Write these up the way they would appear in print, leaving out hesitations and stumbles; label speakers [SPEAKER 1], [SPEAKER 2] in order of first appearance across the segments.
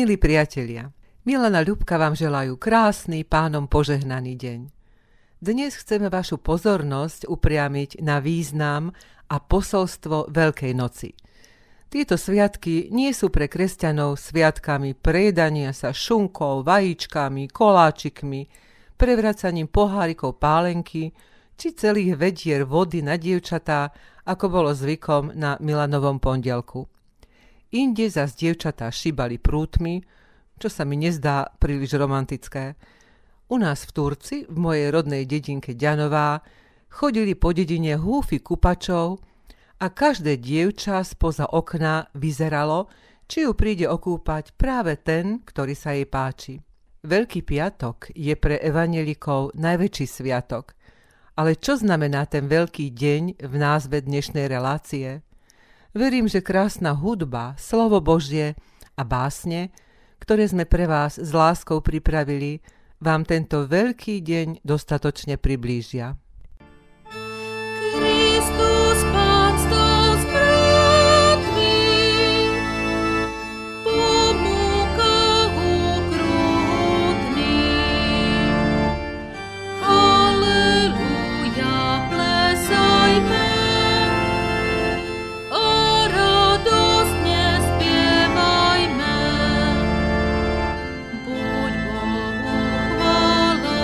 [SPEAKER 1] Milí priatelia, Milana Ľubka vám želajú krásny, Pánom požehnaný deň. Dnes chceme vašu pozornosť upriamiť na význam a posolstvo Veľkej noci. Tieto sviatky nie sú pre kresťanov sviatkami prejedania sa šunkou, vajíčkami, koláčikmi, prevracaním pohárikov pálenky či celých vedier vody na dievčatá, ako bolo zvykom na Milanovom pondelku. Inde zas dievčatá šibali prútmi, čo sa mi nezdá príliš romantické. U nás v Turci, v mojej rodnej dedinke Ďanová, chodili po dedine húfy kupačov a každé dievča spoza okna vyzeralo, či ju príde okúpať práve ten, ktorý sa jej páči. Veľký piatok je pre evanjelikov najväčší sviatok. Ale čo znamená ten veľký deň v názve dnešnej relácie? Verím, že krásna hudba, slovo Božie a básne, ktoré sme pre vás s láskou pripravili, vám tento veľký deň dostatočne priblížia.
[SPEAKER 2] Kristus Pán stal z mŕtvych, po múkach ukrutných. Halleluja, plesajme a radostne spievajme. Buď Bohu chvála.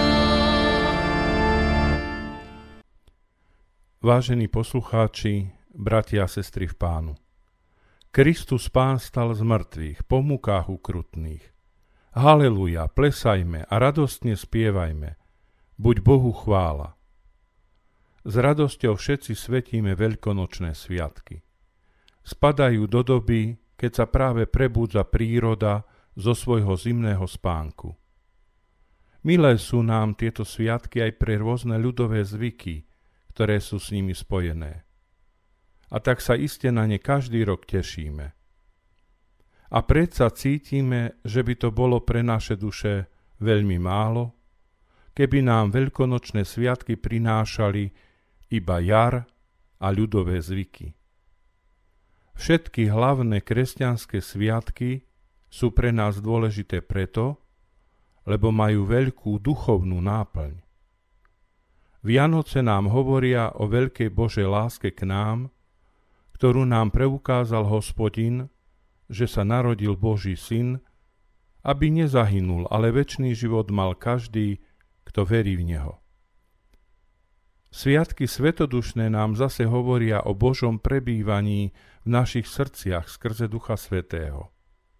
[SPEAKER 3] Vážení poslucháči, bratia a sestry v Pánu. Kristus Pán stal z mŕtvych, po múkách ukrutných. Haleluja, plesajme a radostne spievajme. Buď Bohu chvála. S radosťou všetci svetíme veľkonočné sviatky. Spadajú do doby, keď sa práve prebúdza príroda zo svojho zimného spánku. Milé sú nám tieto sviatky aj pre rôzne ľudové zvyky, ktoré sú s nimi spojené. A tak sa iste na ne každý rok tešíme. A predsa cítime, že by to bolo pre naše duše veľmi málo, keby nám veľkonočné sviatky prinášali iba jar a ľudové zvyky. Všetky hlavné kresťanské sviatky sú pre nás dôležité preto, lebo majú veľkú duchovnú náplň. Vianoce nám hovoria o veľkej Božej láske k nám, ktorú nám preukázal Hospodin, že sa narodil Boží syn, aby nezahynul, ale večný život mal každý, kto verí v neho. Sviatky svetodušné nám zase hovoria o Božom prebývaní v našich srdciach skrze Ducha Svätého.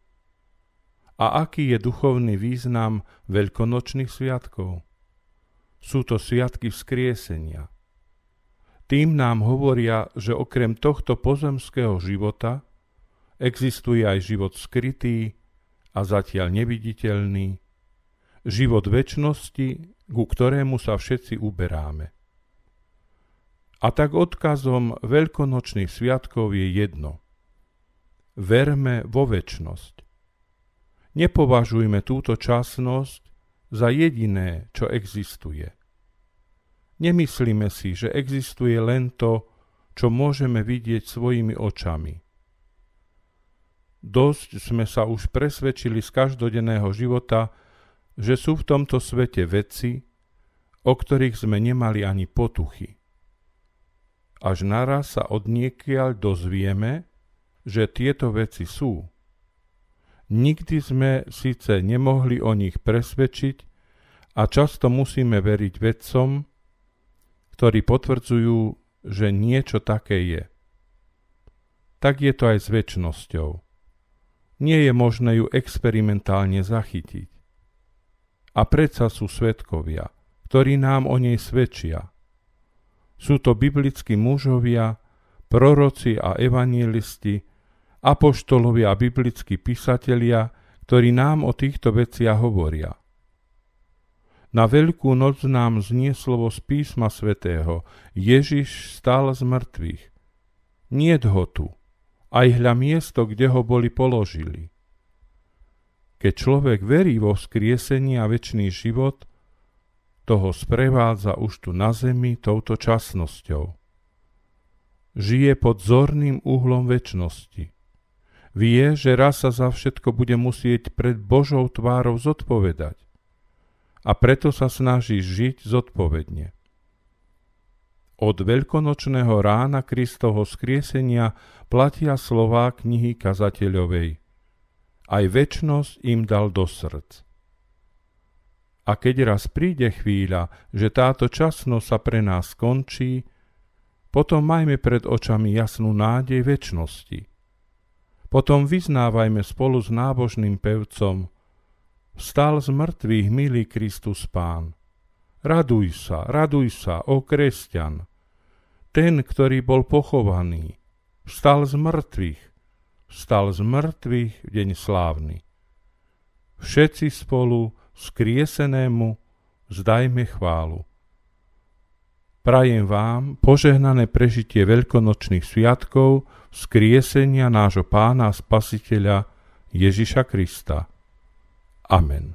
[SPEAKER 3] A aký je duchovný význam veľkonočných sviatkov? Sú to sviatky vzkriesenia. Tým nám hovoria, že okrem tohto pozemského života existuje aj život skrytý a zatiaľ neviditeľný, život večnosti, ku ktorému sa všetci uberáme. A tak odkazom veľkonočných sviatkov je jedno. Verme vo večnosť. Nepovažujme túto časnosť za jediné, čo existuje. Nemyslíme si, že existuje len to, čo môžeme vidieť svojimi očami. Dosť sme sa už presvedčili z každodenného života, že sú v tomto svete veci, o ktorých sme nemali ani potuchy. Až naraz sa odniekiaľ dozvieme, že tieto veci sú. Nikdy sme síce nemohli o nich presvedčiť a často musíme veriť vedcom, ktorí potvrdzujú, že niečo také je. Tak je to aj s večnosťou. Nie je možné ju experimentálne zachytiť. A predsa sú svedkovia, ktorí nám o nej svedčia. Sú to biblickí mužovia, proroci a evanjelisti, apoštolovia a biblickí písatelia, ktorí nám o týchto veciach hovoria. Na Veľkú noc nám znie slovo z písma svätého: Ježiš stál z mŕtvych. Niet ho tu, aj hľa miesto, kde ho boli položili. Keď človek verí vo vzkriesenie a večný život, toho sprevádza už tu na zemi touto časnosťou. Žije pod zorným uhlom večnosti. Vie, že raz sa za všetko bude musieť pred Božou tvárou zodpovedať. A preto sa snaží žiť zodpovedne. Od veľkonočného rána Kristovho skriesenia platia slová knihy kazateľovej. Aj večnosť im dal do srdc. A keď raz príde chvíľa, že táto časnosť sa pre nás skončí, potom majme pred očami jasnú nádej večnosti. Potom vyznávajme spolu s nábožným pevcom: Vstal z mŕtvych, milý Kristus Pán. Raduj sa, ó kresťan. Ten, ktorý bol pochovaný, vstal z mŕtvych v deň slávny. Všetci spolu skriesenému vzdajme chválu. Prajem vám požehnané prežitie veľkonočných sviatkov vzkriesenia nášho Pána a Spasiteľa Ježiša Krista. Amen.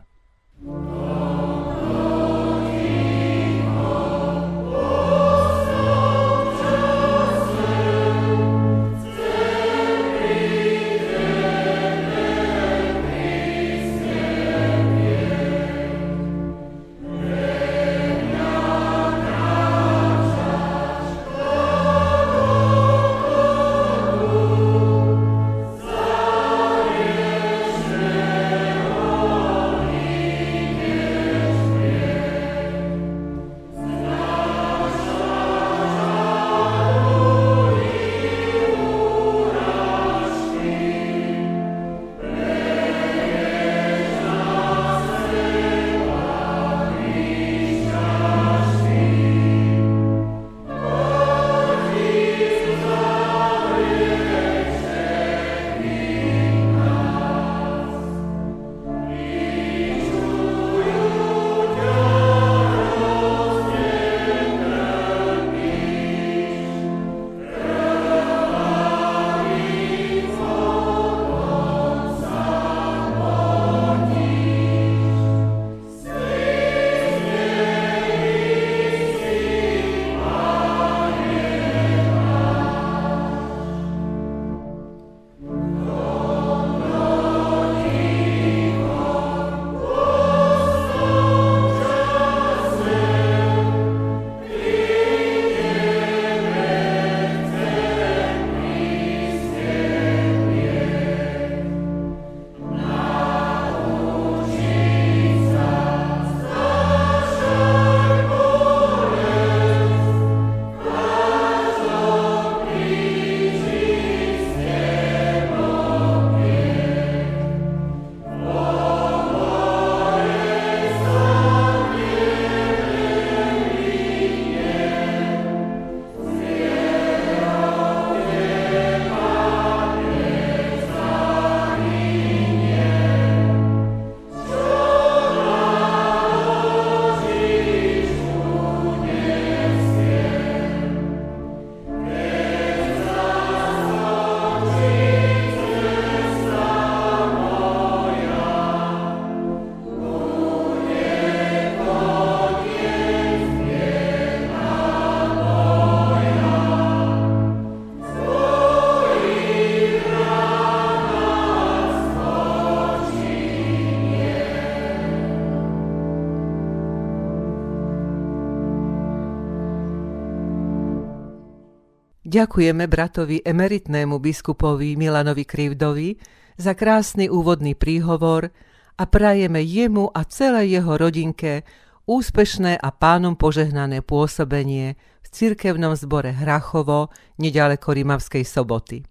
[SPEAKER 1] Ďakujeme bratovi emeritnému biskupovi Milanovi Krivdovi za krásny úvodný príhovor a prajeme jemu a celej jeho rodinke úspešné a Pánom požehnané pôsobenie v cirkevnom zbore Hrachovo neďaleko Rimavskej Soboty.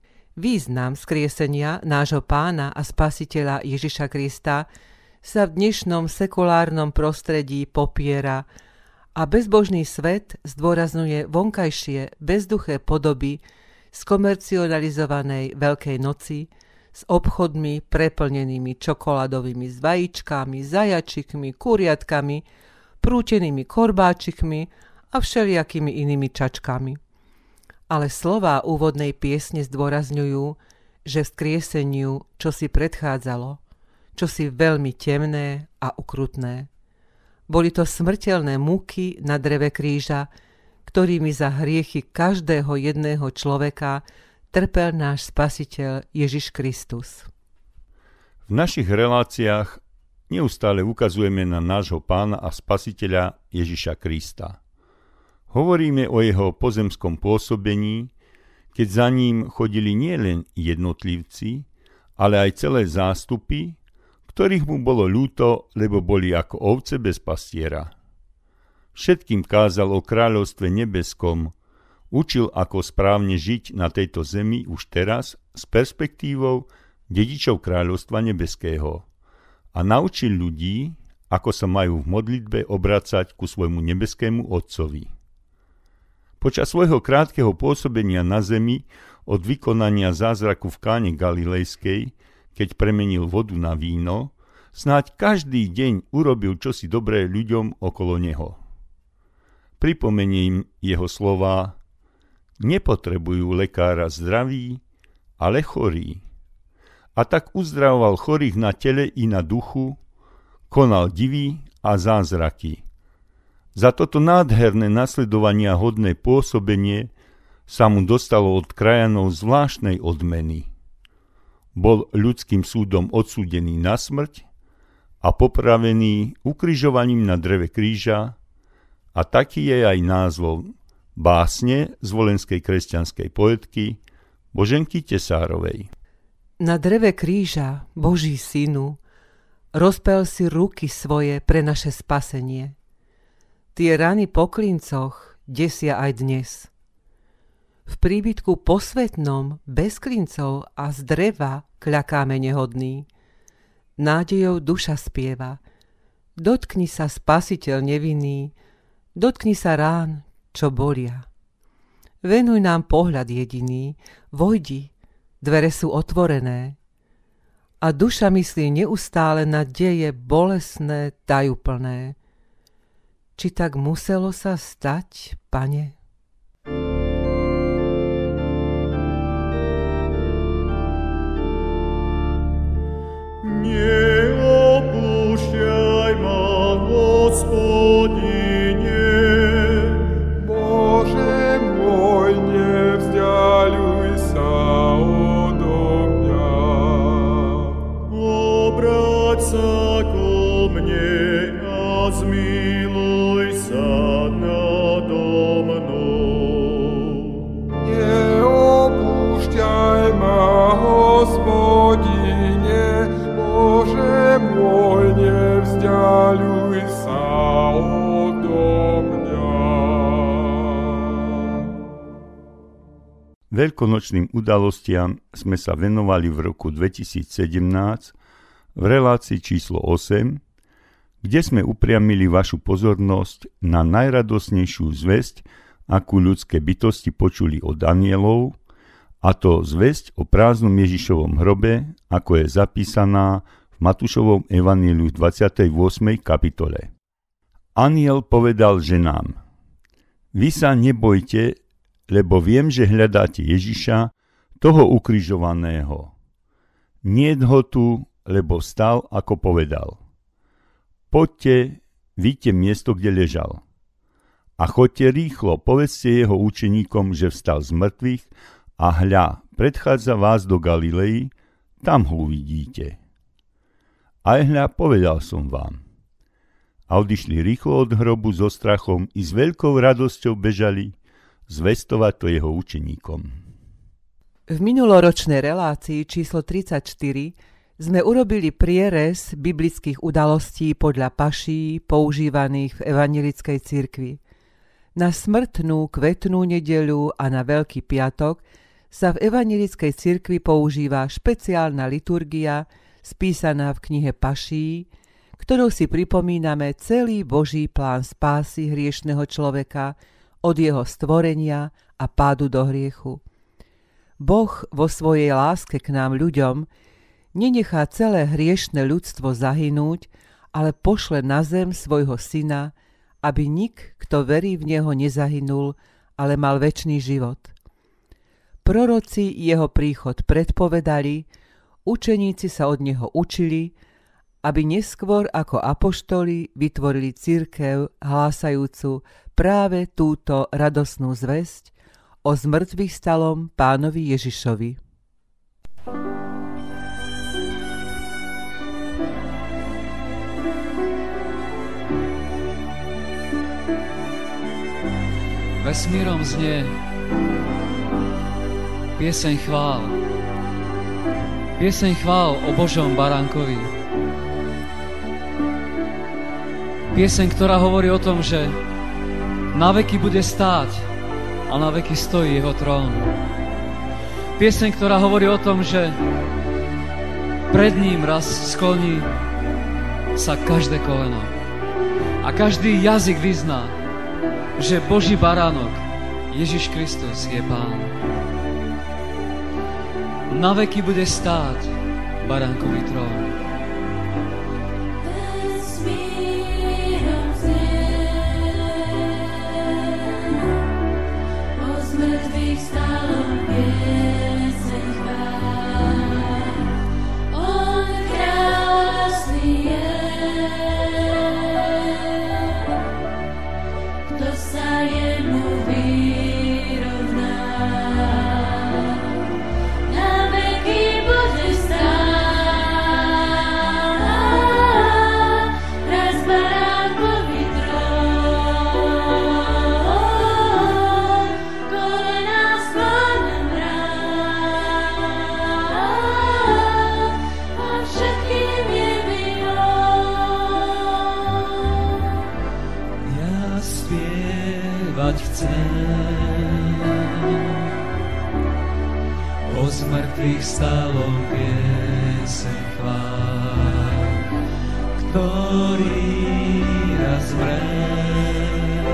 [SPEAKER 1] Význam skriesenia nášho Pána a Spasiteľa Ježiša Krista sa v dnešnom sekulárnom prostredí popiera a bezbožný svet zdôrazňuje vonkajšie bezduché podoby skomercionalizovanej Veľkej noci s obchodmi preplnenými čokoládovými vajíčkami, zajačikmi, kuriatkami, prútenými korbáčikmi a všelijakými inými čačkami. Ale slová úvodnej piesne zdôrazňujú, že vzkrieseniu čosi predchádzalo, čosi veľmi temné a ukrutné. Boli to smrteľné múky na dreve kríža, ktorými za hriechy každého jedného človeka trpel náš Spasiteľ Ježiš Kristus.
[SPEAKER 4] V našich reláciách neustále ukazujeme na nášho Pána a Spasiteľa Ježiša Krista. Hovoríme o jeho pozemskom pôsobení, keď za ním chodili nielen jednotlivci, ale aj celé zástupy, ktorých mu bolo ľúto, lebo boli ako ovce bez pastiera. Všetkým kázal o kráľovstve nebeskom, učil, ako správne žiť na tejto zemi už teraz s perspektívou dedičov kráľovstva nebeského a naučil ľudí, ako sa majú v modlitbe obracať ku svojmu nebeskému Otcovi. Počas svojho krátkeho pôsobenia na zemi od vykonania zázraku v Káne Galilejskej, keď premenil vodu na víno, snáď každý deň urobil čosi dobré ľuďom okolo neho. Pripomeniem jeho slová: nepotrebujú lekára zdraví, ale chorí. A tak uzdravoval chorých na tele i na duchu, konal divy a zázraky. Za toto nádherné nasledovania hodné pôsobenie sa mu dostalo od krajanov zvláštnej odmeny. Bol ľudským súdom odsúdený na smrť a popravený ukrižovaním na dreve kríža, a taký je aj názov básne z volenskej kresťanskej poetky Boženky Tesárovej.
[SPEAKER 1] Na dreve kríža, Boží synu, rozpel si ruky svoje pre naše spasenie. Tie rany po klincoch desia aj dnes. V príbytku posvetnom, bez klincov a z dreva kľakáme nehodný. Nádejou duša spieva: dotkni sa, Spasiteľ nevinný, dotkni sa rán, čo bolia. Venuj nám pohľad jediný, vojdi, dvere sú otvorené. A duša myslí neustále na deje bolesné, tajúplné. Či tak muselo sa stať, Pane?
[SPEAKER 5] Neopúšťaj ma, Hospodine, Bože môj, nevzdiaľuj sa odo mňa. Obráť sa ko mne a zmiluj sa nado mnou. Neopúšťaj ma, Hospodine, Bože môj, nevzdiaľuj sa odo mňa.
[SPEAKER 4] Veľkonočným udalostiam sme sa venovali v roku 2017 v relácii číslo 8, kde sme upriamili vašu pozornosť na najradosnejšiu zvesť, akú ľudské bytosti počuli od anielov, a to zvesť o prázdnom Ježišovom hrobe, ako je zapísaná v Matúšovom evanjeliu 28. kapitole. Anjel povedal ženám: vy sa nebojte, lebo viem, že hľadáte Ježiša, toho ukrižovaného. Niet ho tu, lebo vstal, ako povedal. Poďte, vidíte miesto, kde ležal. A choďte rýchlo, povedzte jeho učeníkom, že vstal z mŕtvych, a hľa, predchádza vás do Galilei, tam ho uvidíte. Aj hľa, povedal som vám. A odišli rýchlo od hrobu so strachom i s veľkou radosťou bežali zvestovať to jeho učeníkom.
[SPEAKER 1] V minuloročnej relácii číslo 34 sme urobili prierez biblických udalostí podľa paší používaných v evanjelickej cirkvi. Na smrtnú kvetnú nedeľu a na Veľký piatok sa v evanjelickej cirkvi používa špeciálna liturgia spísaná v knihe Paší, ktorou si pripomíname celý Boží plán spásy hriešneho človeka od jeho stvorenia a pádu do hriechu. Boh vo svojej láske k nám ľuďom nenechá celé hriešne ľudstvo zahynúť, ale pošle na zem svojho syna, aby nik, kto verí v neho, nezahynul, ale mal večný život. Proroci jeho príchod predpovedali, učeníci sa od neho učili, aby neskôr ako apoštoli vytvorili cirkev hlásajúcu práve túto radosnú zvesť o zmŕtvychvstalom Pánovi Ježišovi.
[SPEAKER 6] Vesmírom znie pieseň chvál. Pieseň chvál o Božom baránkovi. Pieseň, ktorá hovorí o tom, že na veky bude stáť a na veky stojí jeho trón. Pieseň, ktorá hovorí o tom, že pred ním raz skloní sa každé koleno a každý jazyk vyzná, že Boží baránok Ježiš Kristus je Pán. Na veky bude stáť baránkový trón. O zmrtvých vstalom pieseň chvál, ktorý raz zmrel,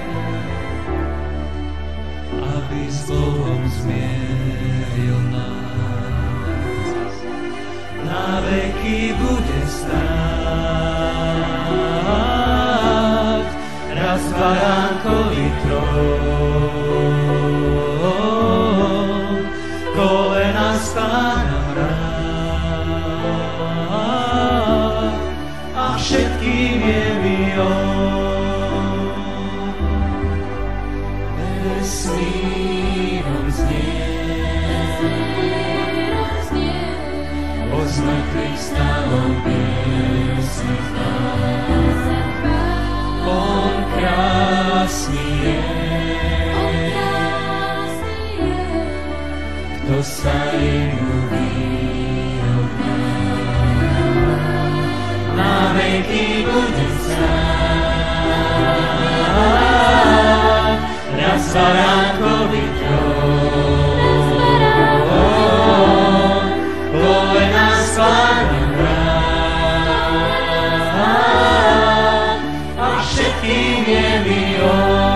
[SPEAKER 6] aby s Bohom zmieril nás. Na veky bude stáť raz baránkový trón. Kolena stána hrá a všetkým je on. Vesmírom znie o zmrtvých vstalom pieseň chvál. On krásny je, kto sa jemu vyrovná. Na veky bude stáť raz baránkový trón. Kolena skláňa hrá a všetkým je on.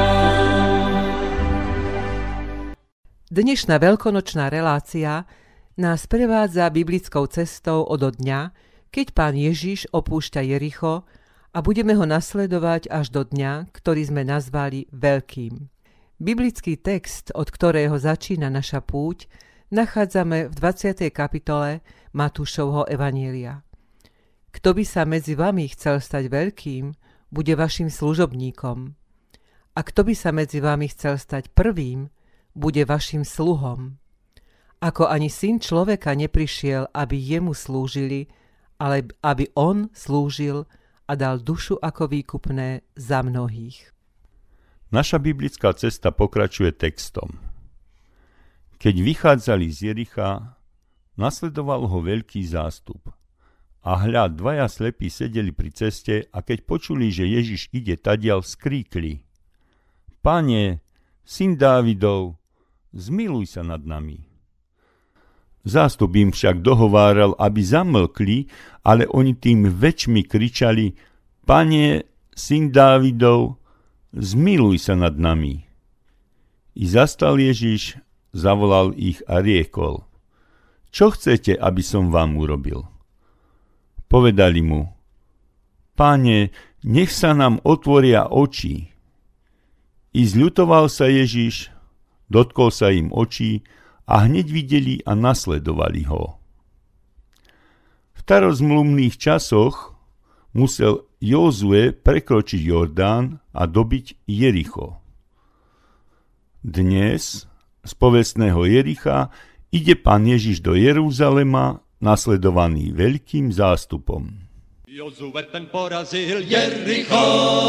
[SPEAKER 1] Dnešná veľkonočná relácia nás prevádza biblickou cestou od dňa, keď Pán Ježiš opúšťa Jericho a budeme ho nasledovať až do dňa, ktorý sme nazvali Veľkým. Biblický text, od ktorého začína naša púť, nachádzame v 20. kapitole Matúšovho evanjelia. Kto by sa medzi vami chcel stať veľkým, bude vašim služobníkom. A kto by sa medzi vami chcel stať prvým, bude vašim sluhom. Ako ani Syn človeka neprišiel, aby jemu slúžili, ale aby on slúžil a dal dušu ako výkupné za mnohých.
[SPEAKER 4] Naša biblická cesta pokračuje textom. Keď vychádzali z Jericha, nasledoval ho veľký zástup. A hľa, dvaja slepí sedeli pri ceste a keď počuli, že Ježiš ide tadiaľ, skríkli: Pane, Syn Dávidov, zmiluj sa nad nami. Zástup im však dohováral, aby zamlkli, ale oni tým väčšmi kričali: Pane, Syn Dávidov, zmiluj sa nad nami. I zastal Ježiš, zavolal ich a riekol: Čo chcete, aby som vám urobil? Povedali mu: Pane, nech sa nám otvoria oči. I zľutoval sa Ježiš, dotkol sa im očí a hneď videli a nasledovali ho. V starozmluvných časoch musel Jozue prekročiť Jordán a dobiť Jericho. Dnes z povestného Jericha ide Pán Ježiš do Jeruzalema, nasledovaný veľkým zástupom.
[SPEAKER 7] Jozue ten porazil Jericho,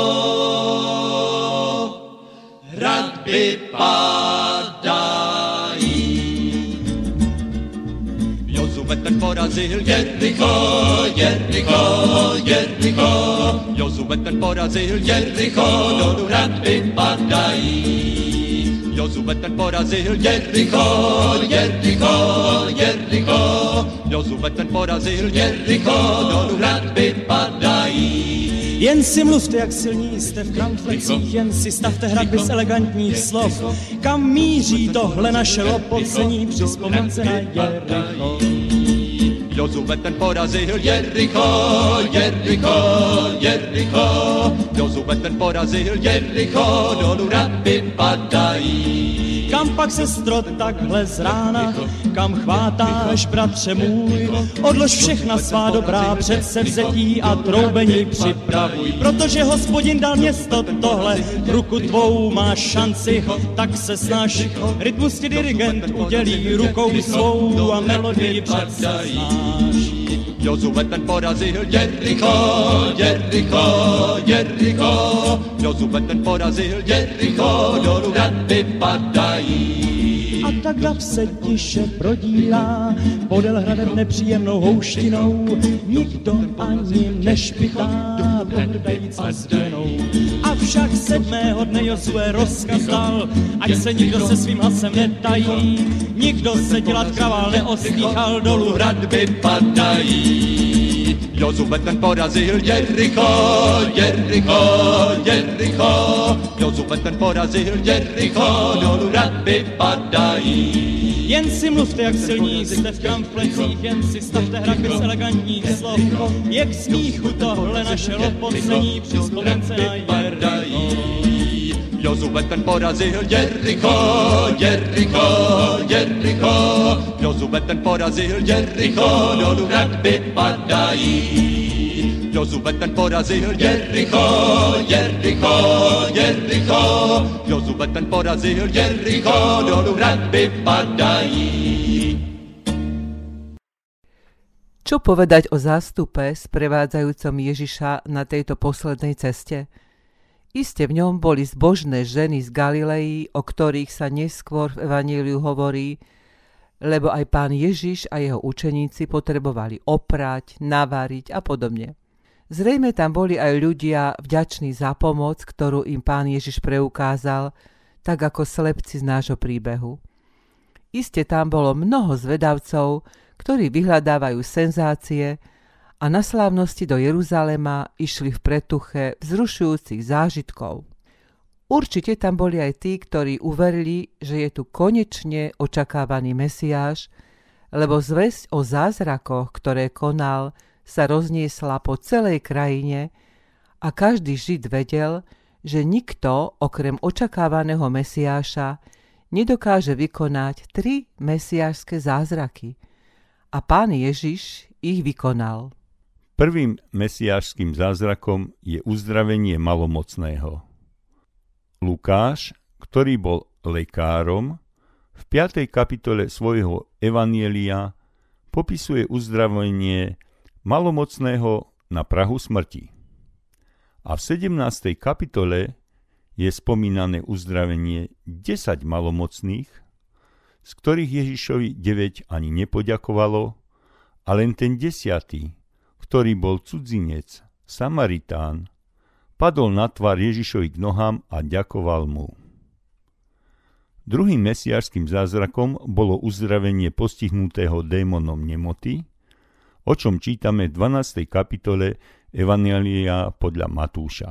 [SPEAKER 7] hradby padají. Jozue ten porazil Jericho, Jericho, Jericho. Jozue ten porazil Jericho, dolů hradby padají. Jozue ten porazil Jericho, Jericho, Jericho. Jozue ten porazil Jericho, dolů hradby padají.
[SPEAKER 8] Jen si mluvte, jak silní jste v kramflecích, jen si stavte hradby z elegantních slov. Kam míří tohle naše lopocení při vzpomínce na Jericho?
[SPEAKER 7] Jozue ten porazil Jericho, Jericho, Jericho. Jozue ten porazil Jericho, dolů hradby padají.
[SPEAKER 8] Kam pak, sestro, takhle z rána, kam chvátáš, bratře můj? Odlož všechna svá dobrá předsevzetí a troubení připravuj. Protože Hospodin dal město tohle, v ruku tvou máš šanci, tak se snaž. Rytmus ti dirigent udělí rukou svou a melodii přece znáš.
[SPEAKER 7] Jozue ten porazil Jericho, Jericho, Jericho. Jozue ten porazil Jericho, dolů hradby padají.
[SPEAKER 8] A tak dav se tiše prodírá podél hradeb nepříjemnou houštinou. Nikdo ani nešpitá, pohrdajíc na stěnou. Avšak 7. dne Jozue rozkaz dal, ať se nikdo se svým hlasem netají. Nikdo se dělat kravál neostýchal, dolů
[SPEAKER 7] hradby padají. Jozue ten porazil Jericho, Jericho, Jericho. Jozue ten porazil Jericho, dolů hradby padají.
[SPEAKER 8] Jen si mluvte, jak silní jste v kramflecích, jen si stavte hradby z elegantních slov. Je k smíchu tohle naše lopocení při vzpomínce na Jericho.
[SPEAKER 7] Jozue ten porazil Jericho, Jericho, Jericho. Jozue ten porazil Jericho, dolů hradby padají. Jozue ten porazil Jericho, Jericho, Jericho. Jozue ten porazil Jericho, dolů hradby padají.
[SPEAKER 1] Čo povedať o zástupe sprevádzajúcom Ježiša na tejto poslednej ceste? Iste v ňom boli zbožné ženy z Galilei, o ktorých sa neskôr v Evaníliu hovorí, lebo aj Pán Ježiš a jeho učeníci potrebovali oprať, navariť a podobne. Zrejme tam boli aj ľudia vďační za pomoc, ktorú im Pán Ježiš preukázal, tak ako slepci z nášho príbehu. Iste tam bolo mnoho zvedavcov, ktorí vyhľadávajú senzácie a na slávnosti do Jeruzalema išli v pretuche vzrušujúcich zážitkov. Určite tam boli aj tí, ktorí uverili, že je tu konečne očakávaný Mesiáš, lebo zvesť o zázrakoch, ktoré konal, sa rozniesla po celej krajine a každý Žid vedel, že nikto okrem očakávaného Mesiáša nedokáže vykonať 3 mesiášske zázraky. A Pán Ježiš ich vykonal.
[SPEAKER 4] Prvým mesiášským zázrakom je uzdravenie malomocného. Lukáš, ktorý bol lekárom, v 5. kapitole svojho Evanielia popisuje uzdravenie malomocného na prahu smrti. A v 17. kapitole je spomínané uzdravenie 10 malomocných, z ktorých Ježišovi 9 ani nepoďakovalo, a len ten 10., ktorý bol cudzinec, Samaritán, padol na tvár Ježišovi k nohám a ďakoval mu. Druhým mesiášskym zázrakom bolo uzdravenie postihnutého démonom nemoty, o čom čítame v 12. kapitole Evanjelia podľa Matúša.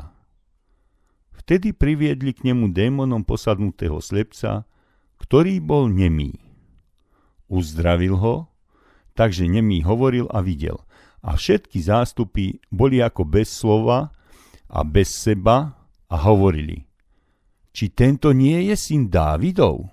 [SPEAKER 4] Vtedy priviedli k nemu démonom posadnutého slepca, ktorý bol nemý. Uzdravil ho, takže nemý hovoril a videl. A všetky zástupy boli ako bez slova a bez seba a hovorili: či tento nie je syn Dávidov?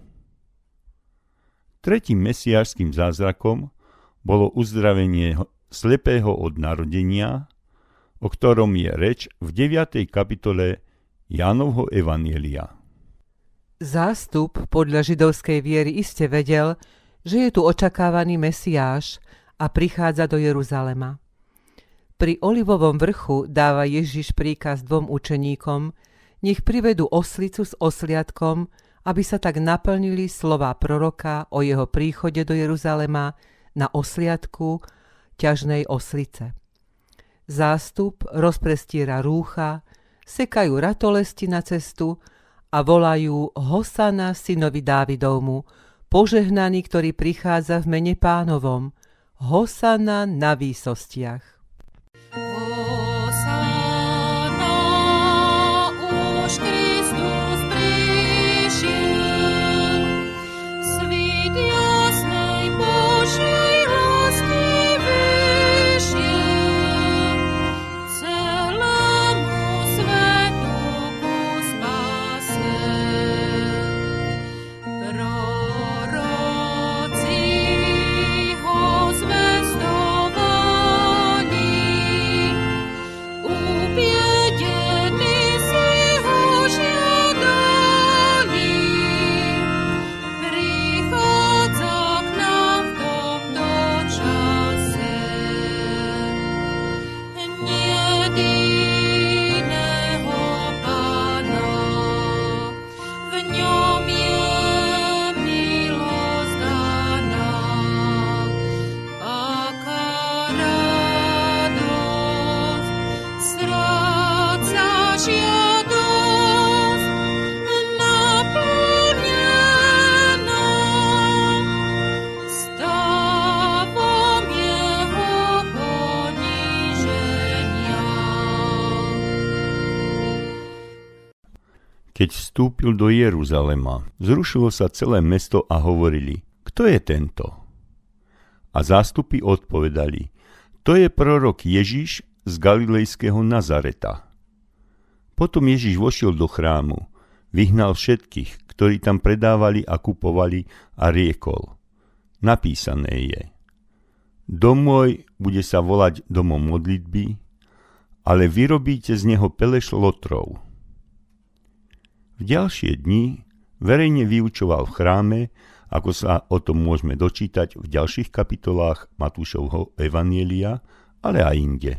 [SPEAKER 4] Tretím mesiášským zázrakom bolo uzdravenie slepého od narodenia, o ktorom je reč v 9. kapitole Jánovho Evanielia.
[SPEAKER 1] Zástup podľa židovskej viery iste vedel, že je tu očakávaný Mesiáš a prichádza do Jeruzalema. Pri Olivovom vrchu dáva Ježiš príkaz 2 učeníkom, nech privedú oslicu s osliadkom, aby sa tak naplnili slová proroka o jeho príchode do Jeruzalema na osliadku ťažnej oslice. Zástup rozprestiera rúcha, sekajú ratolesti na cestu a volajú Hosana synovi Dávidovmu, požehnaný, ktorý prichádza v mene Pánovom, Hosana na výsostiach.
[SPEAKER 4] Keď vstúpil do Jeruzalema, zrušilo sa celé mesto a hovorili, kto je tento? A zástupy odpovedali, to je prorok Ježiš z galilejského Nazareta. Potom Ježiš vošiel do chrámu, vyhnal všetkých, ktorí tam predávali a kupovali a riekol, napísané je, dom môj bude sa volať domom modlitby, ale vyrobíte z neho peleš lotrov. V ďalšie dni verejne vyučoval v chráme, ako sa o tom môžeme dočítať v ďalších kapitolách Matúšovho evanjelia, ale aj inde.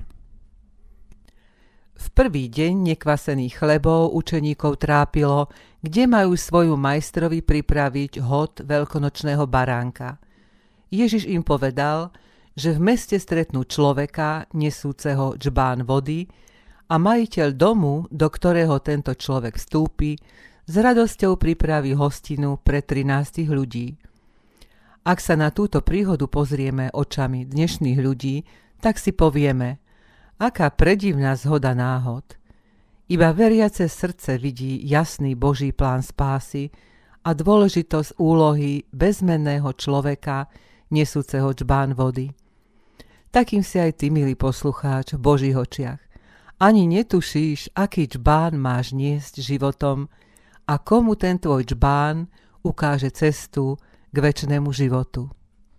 [SPEAKER 1] V prvý deň nekvasených chlebov učeníkov trápilo, kde majú svoju majstrovi pripraviť hod veľkonočného baránka. Ježiš im povedal, že v meste stretnú človeka nesúceho džbán vody, a majiteľ domu, do ktorého tento človek vstúpi, s radosťou pripraví hostinu pre 13 ľudí. Ak sa na túto príhodu pozrieme očami dnešných ľudí, tak si povieme, aká predivná zhoda náhod. Iba veriace srdce vidí jasný Boží plán spásy a dôležitosť úlohy bezmenného človeka, nesúceho džbán vody. Takým si aj ty, milý poslucháč, v Božích očiach. Ani netušíš, aký džbán máš niesť životom a komu ten tvoj džbán ukáže cestu k večnému životu.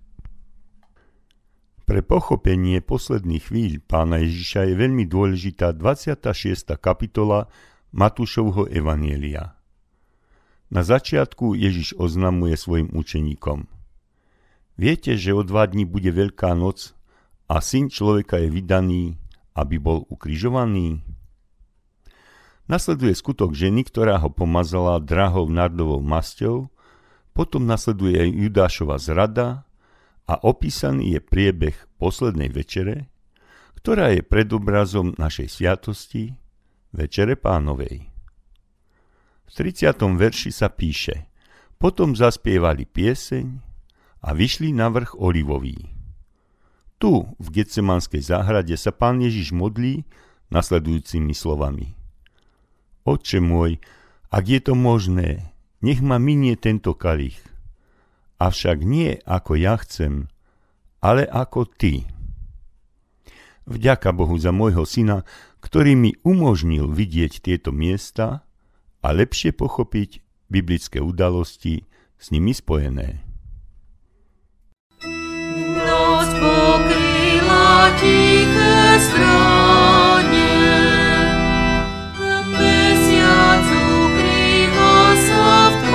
[SPEAKER 4] Pre pochopenie posledných chvíľ Pána Ježiša je veľmi dôležitá 26. kapitola Matúšovho evanjelia. Na začiatku Ježiš oznamuje svojim učeníkom. Viete, že o 2 dní bude Veľká noc a Syn človeka je vydaný, aby bol ukrižovaný? Nasleduje skutok ženy, ktorá ho pomazala drahou nardovou masťou, potom nasleduje Judášova zrada a opísaný je priebeh poslednej večere, ktorá je predobrazom našej sviatosti, Večere Pánovej. V 30. verši sa píše, potom zaspievali pieseň a vyšli na vrch Olivový. Tu, v Getsemanskej záhrade, sa Pán Ježiš modlí nasledujúcimi slovami. Otče môj, ak je to možné, nech ma minie tento kalich. Avšak nie ako ja chcem, ale ako ty. Vďaka Bohu za môjho syna, ktorý mi umožnil vidieť tieto miesta a lepšie pochopiť biblické udalosti s nimi spojené.
[SPEAKER 2] Noc pokryla tiché stráne, mesiac ukrýva sa v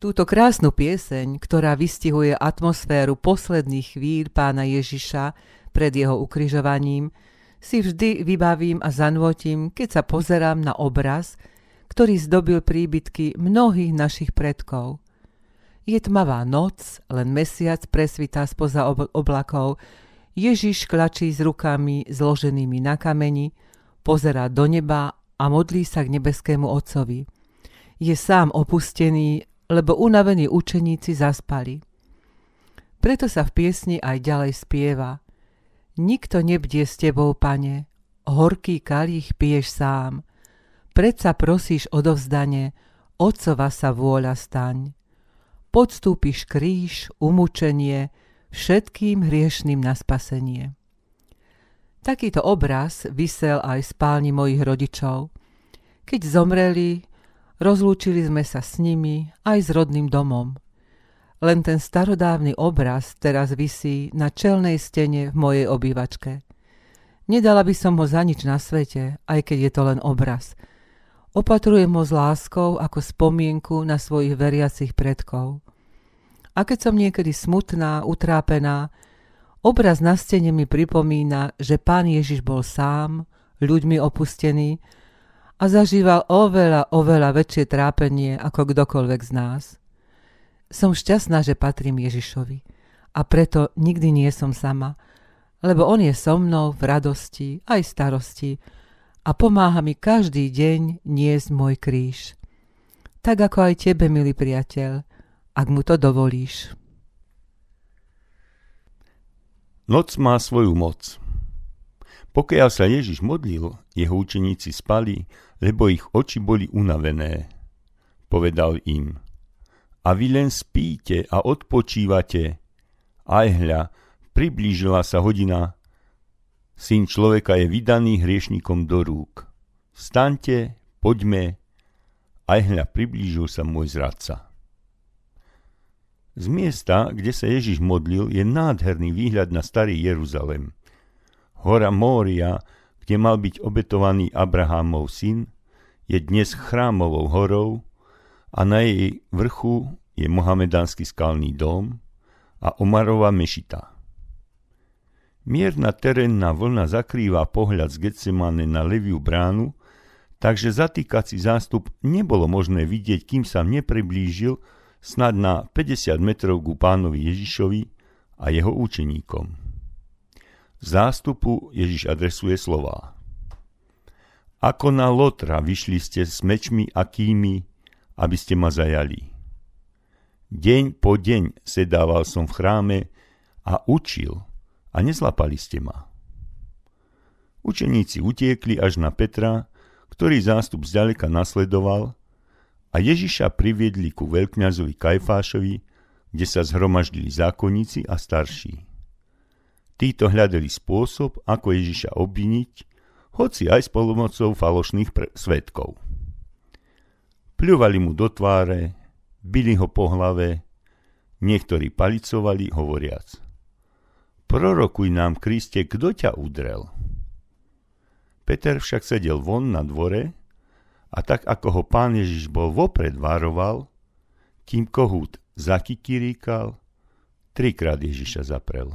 [SPEAKER 1] Túto krásnu pieseň, ktorá vystihuje atmosféru posledných chvíľ Pána Ježiša pred jeho ukrižovaním, si vždy vybavím a zanvotím, keď sa pozerám na obraz, ktorý zdobil príbytky mnohých našich predkov. Je tmavá noc, len mesiac presvitá spoza oblakov, Ježiš klačí s rukami zloženými na kameni, pozerá do neba a modlí sa k nebeskému Otcovi. Je sám opustený, lebo unavení učeníci zaspali. Preto sa v piesni aj ďalej spieva: Nikto nebdie s tebou, Pane, horký kalich piješ sám. Predsa prosíš odovzdane, Otcova sa vôľa staň. Podstúpiš kríž, umučenie, všetkým hriešným na spasenie. Takýto obraz visel aj v spálni mojich rodičov. Keď zomreli, rozlúčili sme sa s nimi aj s rodným domom. Len ten starodávny obraz teraz visí na čelnej stene v mojej obývačke. Nedala by som ho za nič na svete, aj keď je to len obraz. Opatrujem ho s láskou ako spomienku na svojich veriacich predkov. A keď som niekedy smutná, utrápená, obraz na stene mi pripomína, že Pán Ježiš bol sám, ľuďmi opustený, a zažíval oveľa väčšie trápenie ako kdokoľvek z nás. Som šťastná, že patrím Ježišovi a preto nikdy nie som sama, lebo on je so mnou v radosti aj starosti a pomáha mi každý deň niesť môj kríž. Tak ako aj tebe, milý priateľ, ak mu to dovolíš.
[SPEAKER 4] Noc má svoju moc. Pokiaľ sa Ježiš modlil, jeho učeníci spali, lebo ich oči boli unavené. Povedal im: A vy len spíte a odpočívate. Aj hľa, priblížila sa hodina. Syn človeka je vydaný hriešnikom do rúk. Vstaňte, poďme. Aj hľa, priblížil sa môj zradca. Z miesta, kde sa Ježiš modlil, je nádherný výhľad na starý Jeruzalem. Hora Mória, kde mal byť obetovaný Abrahámov syn, je dnes chrámovou horou a na jej vrchu je mohamedánsky skalný dom a Omarova mešita. Mierna terénna vlna zakrýva pohľad z Getsemane na Leviu bránu, takže zatýkací zástup nebolo možné vidieť, kým sa nepriblížil snad na 50 metrov ku Pánovi Ježišovi a jeho učeníkom. Zástupu Ježiš adresuje slová: Ako na lotra vyšli ste s mečmi akými, aby ste ma zajali. Deň po deň sedával som v chráme a učil a nezlapali ste ma. Učeníci utiekli až na Petra, ktorý zástup zďaleka nasledoval, a Ježiša priviedli ku veľkňazovi Kajfášovi, kde sa zhromaždili zákonníci a starší. Títo hľadali spôsob, ako Ježiša obviniť, hoci aj s pomocou falošných svedkov. Pľuvali mu do tváre, bili ho po hlave, niektorí palicovali, hovoriac: Prorokuj nám, Kriste, kto ťa udrel? Peter však sedel von na dvore a tak, ako ho Pán Ježiš bol vopred varoval, kým kohút zakikiríkal, 3-krát Ježiša zaprel.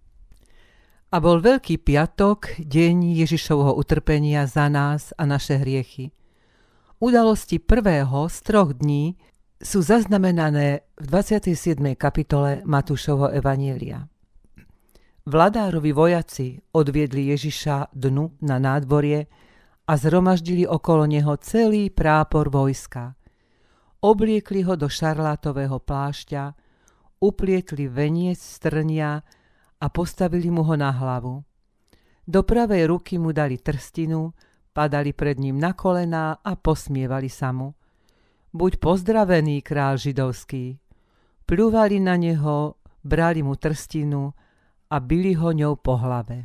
[SPEAKER 1] A bol Veľký piatok, deň Ježišovho utrpenia za nás a naše hriechy. Udalosti prvého z 3 dní sú zaznamenané v 27. kapitole Matúšovho evanjelia. Vladárovi vojaci odviedli Ježiša dnu na nádvorie a zhromaždili okolo neho celý prápor vojska. Obliekli ho do šarlátového plášťa, uplietli veniec z trnia a postavili mu ho na hlavu. Do pravej ruky mu dali trstinu, padali pred ním na kolená a posmievali sa mu. Buď pozdravený, kráľ židovský. Pľúvali na neho, brali mu trstinu a bili ho ňou po hlave.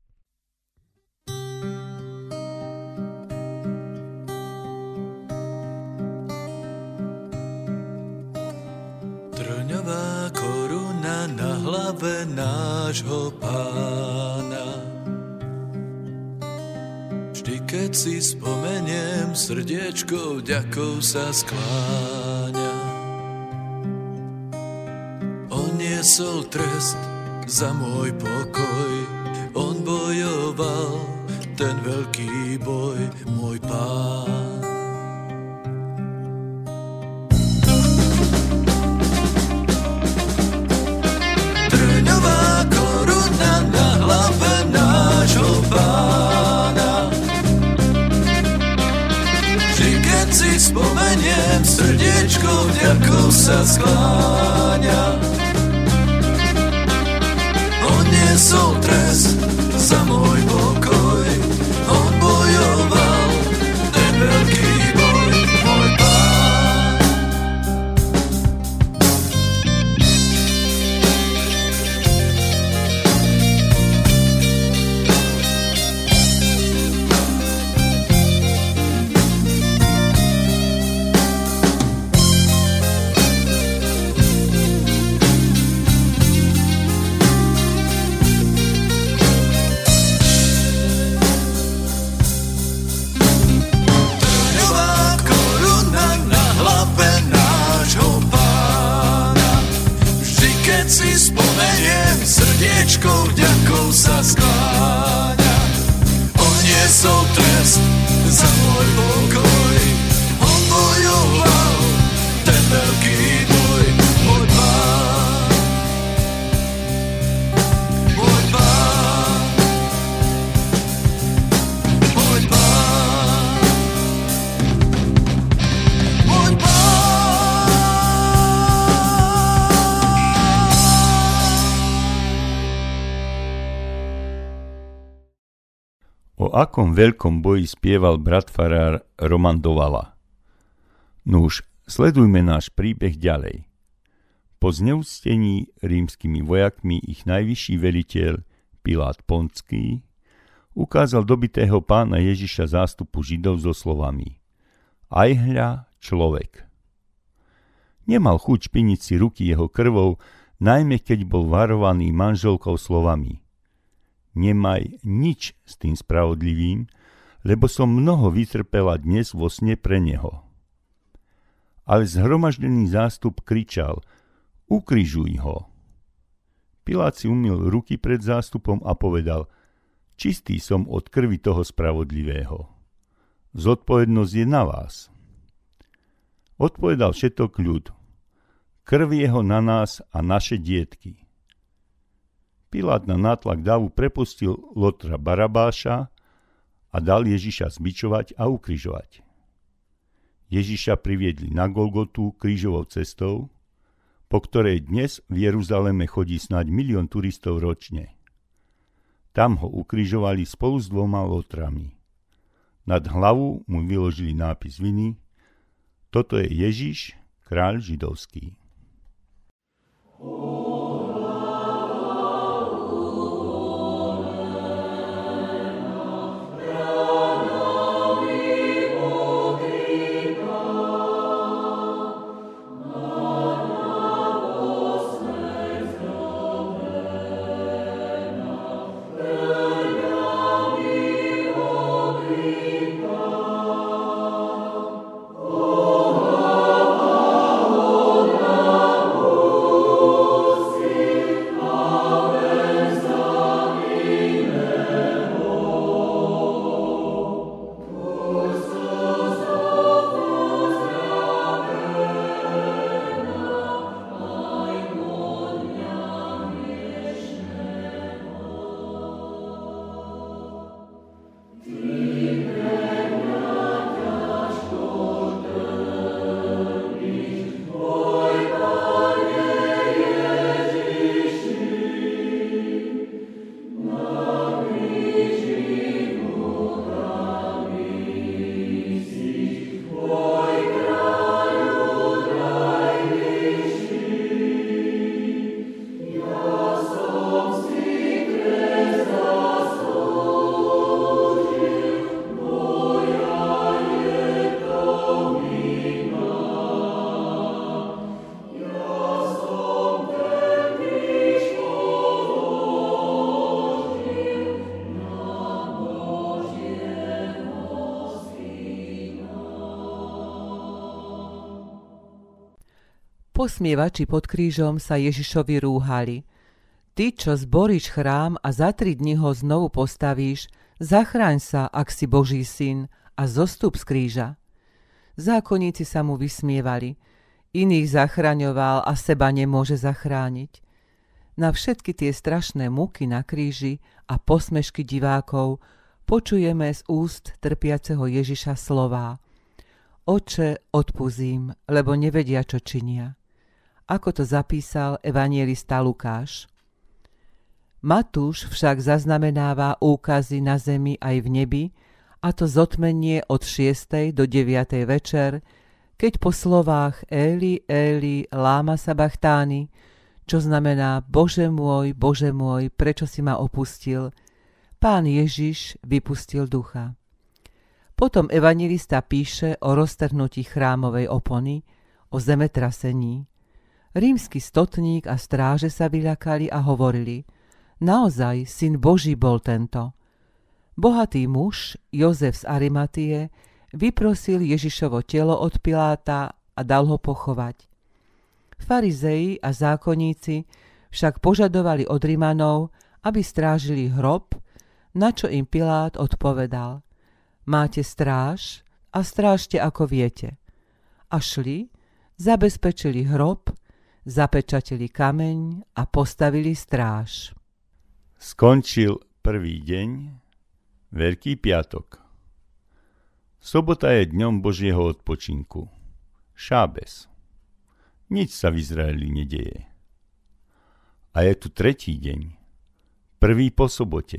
[SPEAKER 9] Trňová koruna na hlave nášho Pána. Vždy, keď si spomeniem, srdiečko vďakou sa skláňa. niesol trest za môj pokoj. On bojoval ten veľký boj, môj Pán. Trňová koruna na hlave nášho Pána. Vždy, keď si spomeniem, srdiečko vďakou sa skláňa. On niesol trest za môj pokoj, on bojoval ten veľký boj, môj Pán. Si spomeniem, srdiečko vďakou sa skláňa. On niesol trest za môj pokoj, on bojoval ten veľký boj, môj Pán. Môj Pán. Môj Pán. Môj Pán.
[SPEAKER 4] O akom veľkom boji spieval brat farár Roman Dovala. Nuž, sledujme náš príbeh ďalej. Po zneúctení rímskymi vojakmi ich najvyšší veliteľ Pilát Pontský ukázal dobitého pána Ježiša zástupu Židov so slovami: Aj hľa, človek. Nemal chuť špiniť si ruky jeho krvou, najmä keď bol varovaný manželkou slovami: Nemaj nič s tým spravodlivým, lebo som mnoho vytrpela dnes vo sne pre neho. Ale zhromaždený zástup kričal: Ukrižuj ho. Pilát si umyl ruky pred zástupom a povedal: Čistý som od krvi toho spravodlivého. Zodpovednosť je na vás. Odpovedal všetok ľud: Krv jeho na nás a naše dietky. Pilát na nátlak davu prepustil lotra Barabáša a dal Ježiša zbičovať a ukrižovať. Ježiša priviedli na Golgotu krížovou cestou, po ktorej dnes v Jeruzaleme chodí snáď 1 000 000 turistov ročne. Tam ho ukrižovali spolu s 2 lotrami. Nad hlavu mu vyložili nápis viny: Toto je Ježiš, kráľ židovský.
[SPEAKER 2] Oh
[SPEAKER 1] Posmievači pod krížom sa Ježišovi rúhali. Ty, čo zboríš chrám a za 3 dni ho znovu postavíš, zachráň sa, ak si Boží syn, a zostup z kríža. Zákonníci sa mu vysmievali. Iných zachraňoval a seba nemôže zachrániť. Na všetky tie strašné múky na kríži a posmešky divákov počujeme z úst trpiaceho Ježiša slová: Oče, odpusť, lebo nevedia, čo činia. Ako to zapísal evanjelista Lukáš. Matúš však zaznamenáva úkazy na zemi aj v nebi, a to zotmenie od 6. do 9. večer, keď po slovách Eli, Eli, láma sabachtáni, čo znamená Bože môj, prečo si ma opustil, Pán Ježiš vypustil ducha. Potom evanjelista píše o roztrhnutí chrámovej opony, o zemetrasení. Rímsky stotník a stráže sa vyľakali a hovorili: naozaj, syn Boží bol tento. Bohatý muž, Jozef z Arimatie, vyprosil Ježišovo telo od Piláta a dal ho pochovať. Farizei a zákonníci však požadovali od Rimanov, aby strážili hrob, na čo im Pilát odpovedal: máte stráž a strážte ako viete. A šli, zabezpečili hrob, zapečatili kameň a postavili stráž.
[SPEAKER 4] Skončil prvý deň, Veľký piatok. Sobota je dňom Božieho odpočinku. Šábes. Nič sa v Izraeli nedeje. A je tu tretí deň, prvý po sobote.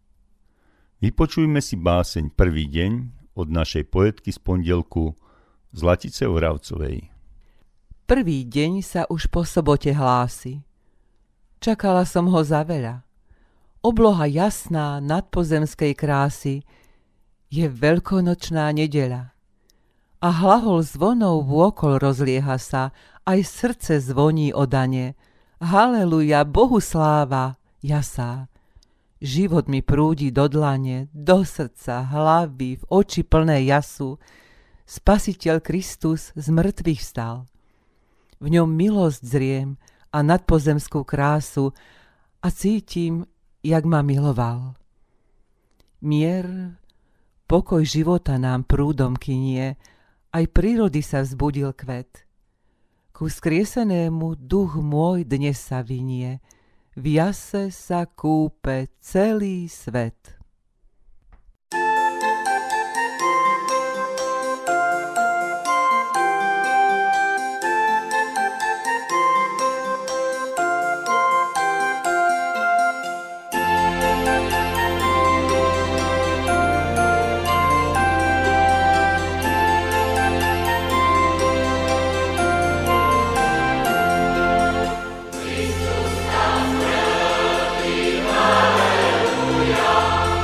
[SPEAKER 4] Vypočujme si báseň Prvý deň od našej poetky z pondelku Zlatice Oravcovej.
[SPEAKER 1] Prvý deň sa už po sobote hlási. Čakala som ho za veľa. Obloha jasná nadpozemskej krásy, je veľkonočná nedeľa. A hlahol zvonov vôkol rozlieha sa, aj srdce zvoní o dane. Haleluja, Bohu sláva, jasá. Život mi prúdi do dlane, do srdca, hlavy, v oči plné jasu. Spasiteľ Kristus z mŕtvych vstal. V ňom milosť zriem a nadpozemskú krásu a cítim, jak ma miloval. Mier, pokoj života nám prúdom kynie, aj prírody sa vzbudil kvet. Ku skriesenému duch môj dnes sa vinie, v jase sa kúpe celý svet.
[SPEAKER 2] Hallelujah.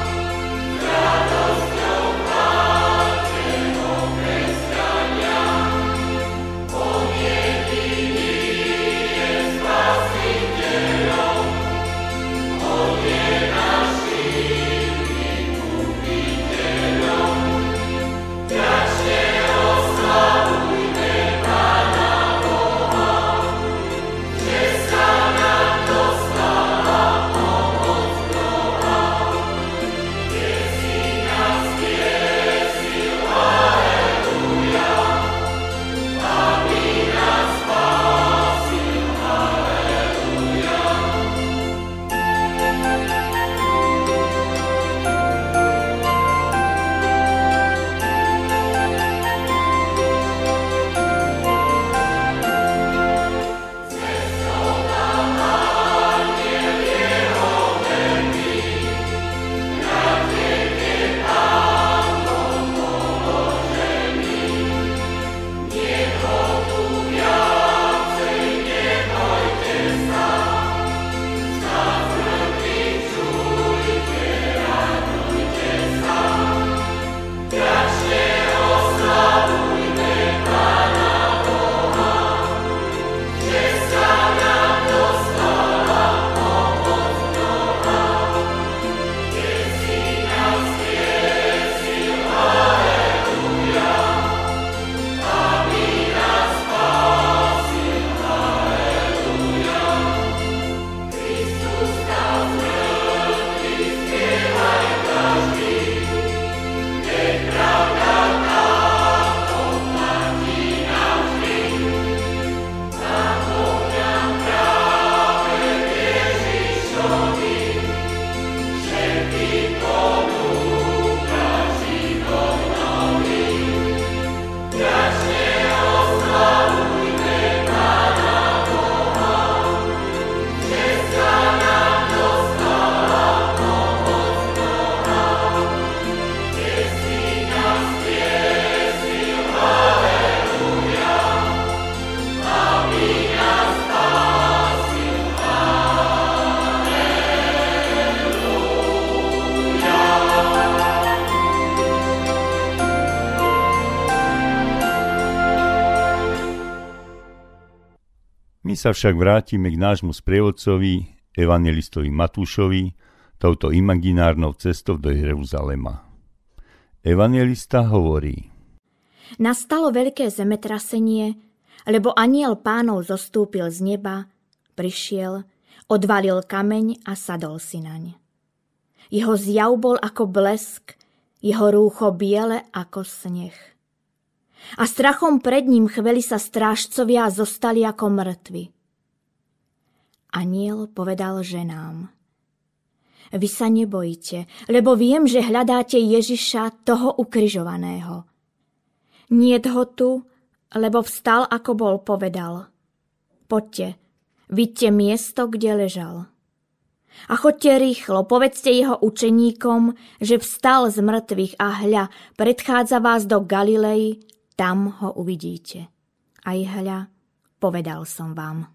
[SPEAKER 4] My sa však vrátime k nášmu sprievodcovi, evangelistovi Matúšovi, touto imaginárnou cestou do Jeruzalema. Evangelista hovorí:
[SPEAKER 10] Nastalo veľké zemetrasenie, lebo anjel Pánov zostúpil z neba, prišiel, odvalil kameň a sadol si naň. Jeho zjav bol ako blesk, jeho rúcho biele ako sneh. A strachom pred ním chveli sa strážcovia a zostali ako mŕtvi. Anjel povedal ženám: Vy sa nebojte, lebo viem, že hľadáte Ježiša, toho ukrižovaného. Niet ho tu, lebo vstal, ako bol povedal. Poďte, vidte miesto, kde ležal. A choďte rýchlo, povedzte jeho učeníkom, že vstal z mŕtvych a hľa, predchádza vás do Galilei, tam ho uvidíte. Aj hľa, povedal som vám.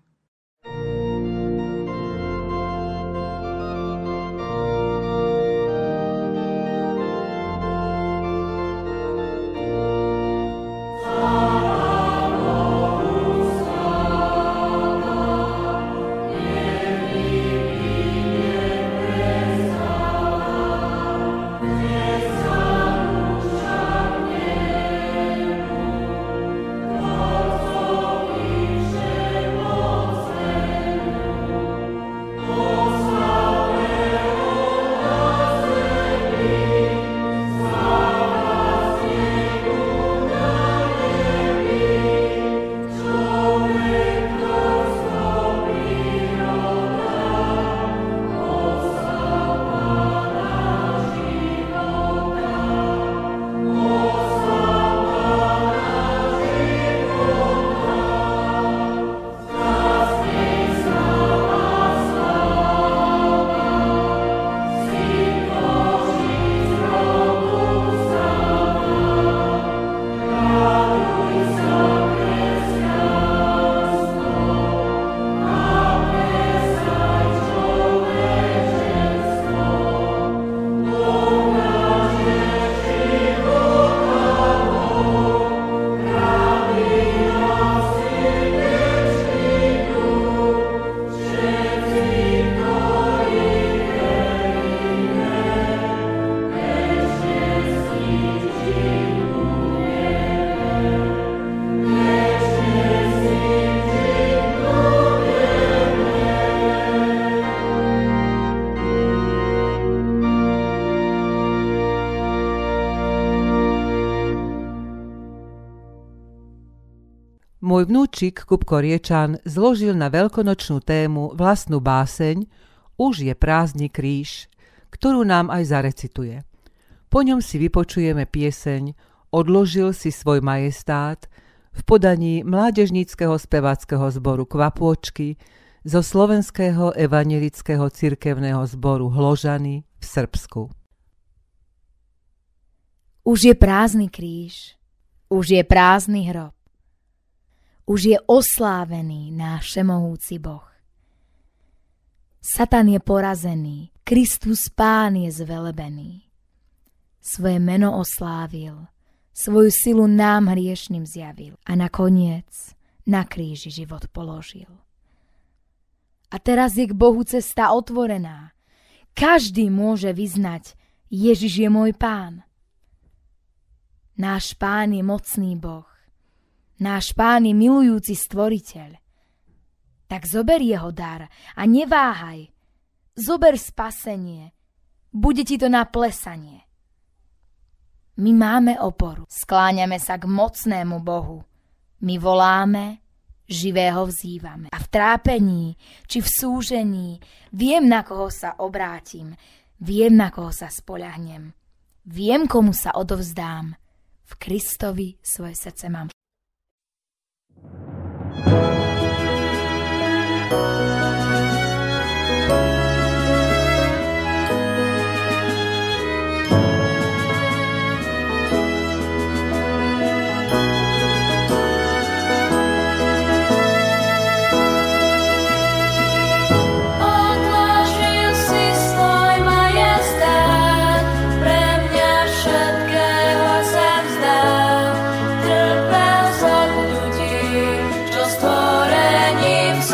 [SPEAKER 1] Môj vnúčik Kupko Riečan zložil na veľkonočnú tému vlastnú báseň Už je prázdny kríž, ktorú nám aj zarecituje. Po ňom si vypočujeme pieseň Odložil si svoj majestát v podaní mládežníckeho speváckeho zboru Kvapôčky zo Slovenského evanjelického cirkevného zboru Hložany v Srbsku.
[SPEAKER 11] Už je prázdny kríž, už je prázdny hrob, už je oslávený náš všemohúci Boh. Satan je porazený, Kristus Pán je zvelebený. Svoje meno oslávil, svoju silu nám hriešným zjavil a nakoniec na kríži život položil. A teraz je k Bohu cesta otvorená. Každý môže vyznať, Ježiš je môj Pán. Náš Pán je mocný Boh. Náš Pán je milujúci stvoriteľ. Tak zober jeho dar a neváhaj. Zober spasenie. Bude ti to na plesanie. My máme oporu. Skláňame sa k mocnému Bohu. My voláme, živého vzývame. A v trápení, či v súžení, viem, na koho sa obrátim. Viem, na koho sa spoľahnem. Viem, komu sa odovzdám. V Kristovi svoje srdce mám.
[SPEAKER 2] Trpel za ľudí, čo stvorení v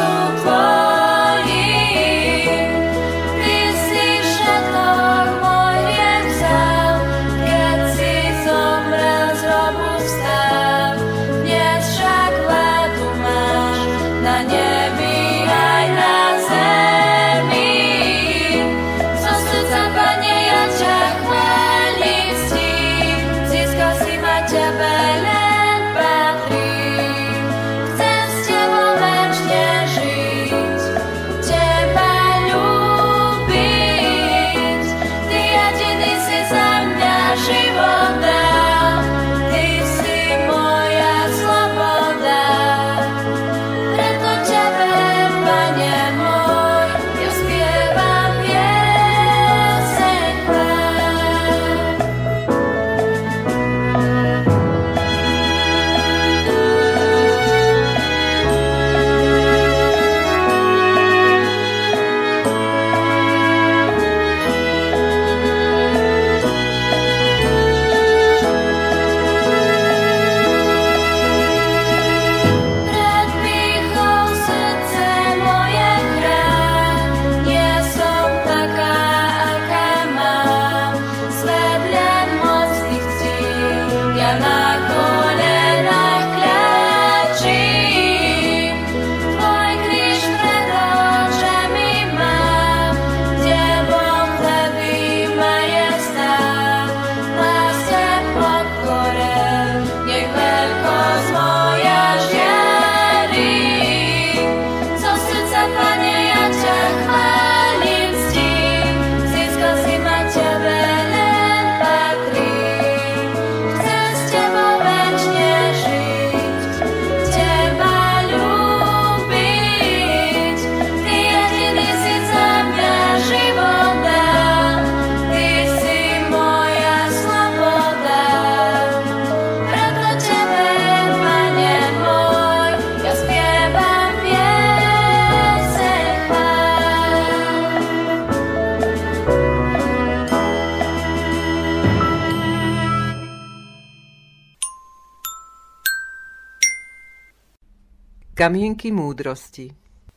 [SPEAKER 1] Kamienky múdrosti.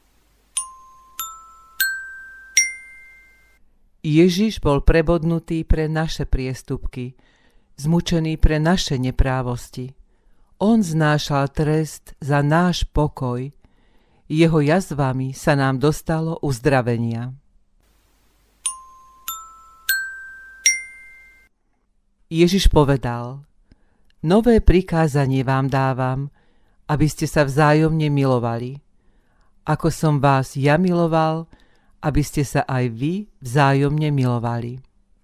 [SPEAKER 1] Ježiš bol prebodnutý pre naše priestupky, zmučený pre naše neprávosti. On znášal trest za náš pokoj. Jeho jazvami sa nám dostalo uzdravenia. Ježiš povedal: Nové prikázanie vám dávam, aby ste sa vzájomne milovali. Ako som vás ja miloval, aby ste sa aj vy vzájomne milovali.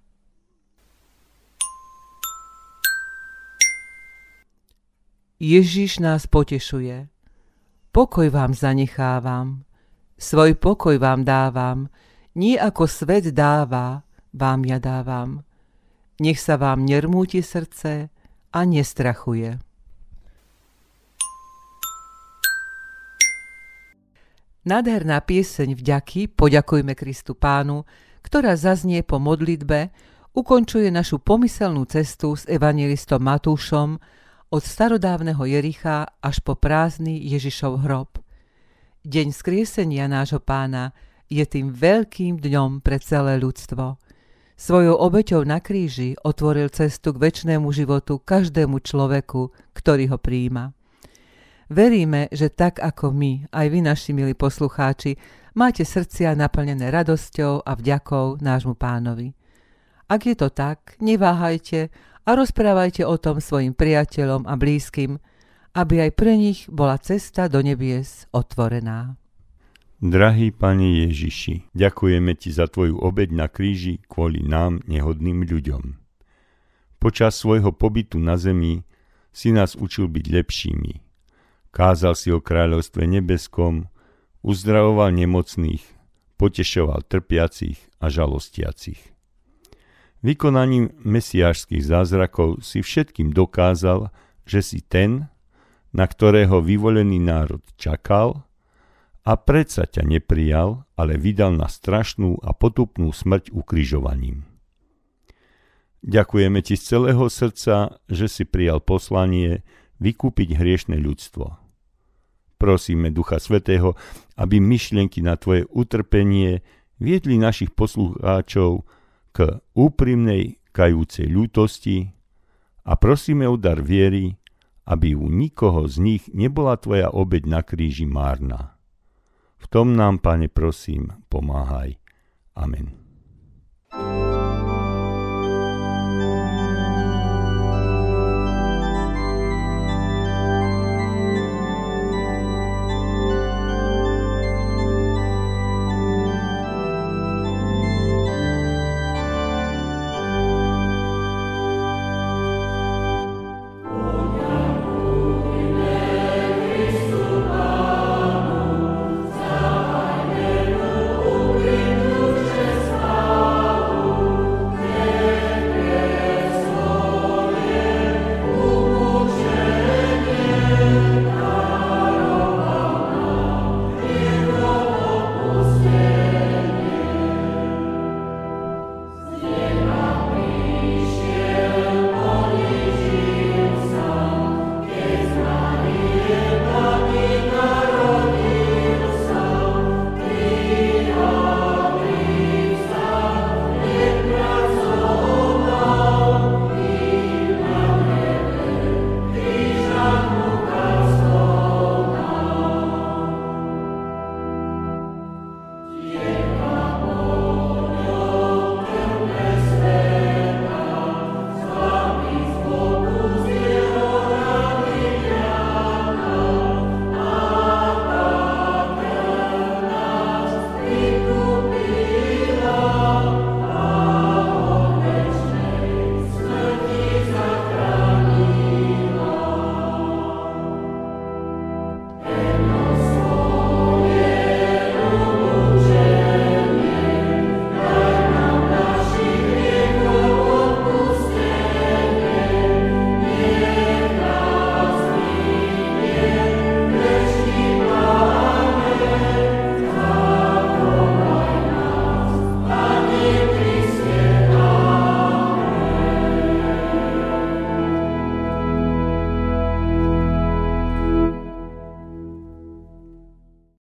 [SPEAKER 1] Ježiš nás potešuje. Pokoj vám zanechávam, svoj pokoj vám dávam, nie ako svet dáva, vám ja dávam. Nech sa vám nermúti srdce a nestrachuje. Nádherná pieseň vďaky Poďakujme Kristu Pánu, ktorá zaznie po modlitbe, ukončuje našu pomyselnú cestu s evanjelistom Matúšom od starodávneho Jericha až po prázdny Ježišov hrob. Deň skriesenia nášho Pána je tým veľkým dňom pre celé ľudstvo. Svojou obeťou na kríži otvoril cestu k večnému životu každému človeku, ktorý ho prijíma. Veríme, že tak ako my, aj vy, naši milí poslucháči, máte srdcia naplnené radosťou a vďakou nášmu Pánovi. Ak je to tak, neváhajte a rozprávajte o tom svojim priateľom a blízkym, aby aj pre nich bola cesta do nebies otvorená.
[SPEAKER 4] Drahý Pane Ježiši, ďakujeme Ti za Tvoju obeť na kríži kvôli nám, nehodným ľuďom. Počas svojho pobytu na zemi si nás učil byť lepšími. Kázal si o kráľovstve nebeskom, uzdravoval nemocných, potešoval trpiacich a žalostiacich. Vykonaním mesiášskych zázrakov si všetkým dokázal, že si ten, na ktorého vyvolený národ čakal, a predsa ťa neprijal, ale vydal na strašnú a potupnú smrť ukrižovaním. Ďakujeme Ti z celého srdca, že si prijal poslanie vykúpiť hriešne ľudstvo. Prosíme Ducha Svätého, aby myšlienky na Tvoje utrpenie viedli našich poslucháčov k úprimnej kajúcej ľútosti a prosíme o dar viery, aby u nikoho z nich nebola Tvoja obeť na kríži márna. V tom nám, Pane, prosím, pomáhaj. Amen.